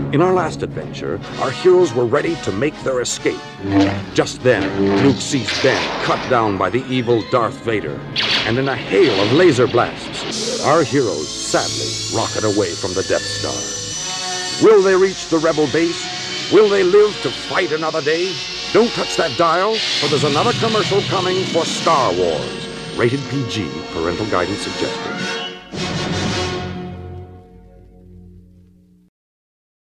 In our last adventure, our heroes were ready to make their escape. Just then, Luke sees Ben cut down by the evil Darth Vader, and in a hail of laser blasts, our heroes sadly rocket away from the Death Star. Will they reach the Rebel base? Will they live to fight another day? Don't touch that dial, for there's another commercial coming for Star Wars. Rated PG, parental guidance suggested.